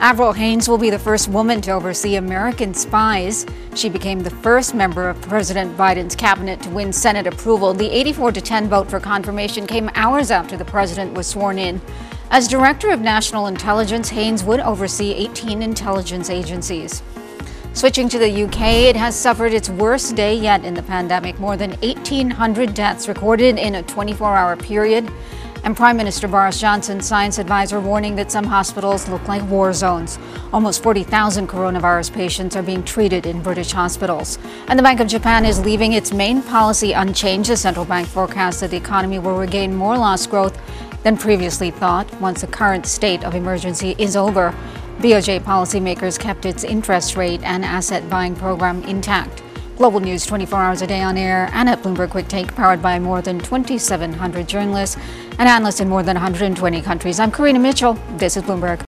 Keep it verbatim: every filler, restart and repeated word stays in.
Avril Haines will be the first woman to oversee American spies. She became the first member of President Biden's cabinet to win Senate approval. The eighty-four to ten vote for confirmation came hours after the president was sworn in. As Director of National Intelligence, Haines would oversee eighteen intelligence agencies. Switching to the U K, it has suffered its worst day yet in the pandemic. More than eighteen hundred deaths recorded in a twenty-four hour period. And Prime Minister Boris Johnson's science advisor warning that some hospitals look like war zones. Almost forty thousand coronavirus patients are being treated in British hospitals. And the Bank of Japan is leaving its main policy unchanged. The central bank forecasts that the economy will regain more lost growth than previously thought once the current state of emergency is over. B O J policymakers kept its interest rate and asset buying program intact. Global news twenty-four hours a day on air and at Bloomberg Quick Take, powered by more than twenty-seven hundred journalists and analysts in more than one hundred twenty countries. I'm Karina Mitchell. This is Bloomberg.